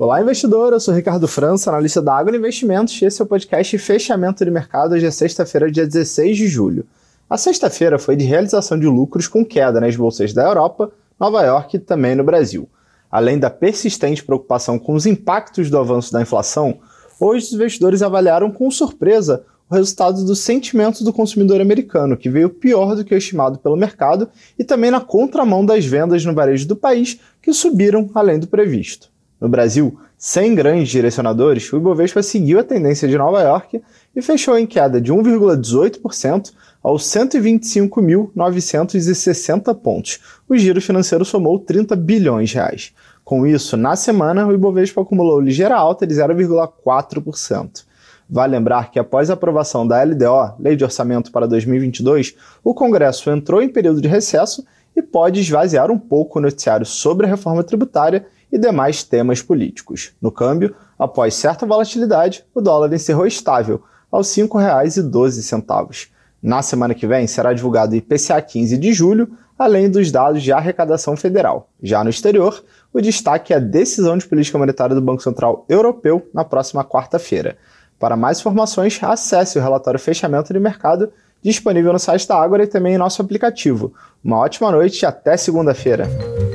Olá, investidor! Eu sou Ricardo França, analista da Ágora Investimentos, e esse é o podcast Fechamento de Mercado. Hoje é sexta-feira, dia 16 de julho. A sexta-feira foi de realização de lucros com queda nas bolsas da Europa, Nova York e também no Brasil. Além da persistente preocupação com os impactos do avanço da inflação, hoje os investidores avaliaram com surpresa o resultado do sentimento do consumidor americano, que veio pior do que o estimado pelo mercado, e também na contramão das vendas no varejo do país, que subiram além do previsto. No Brasil, sem grandes direcionadores, o Ibovespa seguiu a tendência de Nova York e fechou em queda de 1,18% aos 125.960 pontos. O giro financeiro somou 30 bilhões de reais. Com isso, na semana, o Ibovespa acumulou ligeira alta de 0,4%. Vale lembrar que após a aprovação da LDO, Lei de Orçamento para 2022, o Congresso entrou em período de recesso e pode esvaziar um pouco o noticiário sobre a reforma tributária e demais temas políticos. No câmbio, após certa volatilidade, o dólar encerrou estável aos R$ 5,12. Na semana que vem será divulgado o IPCA 15 de julho, além dos dados de arrecadação federal. Já no exterior, o destaque é a decisão de política monetária do Banco Central Europeu na próxima quarta-feira. Para mais informações, acesse o relatório Fechamento de Mercado, disponível no site da Ágora e também em nosso aplicativo. Uma ótima noite e até segunda-feira.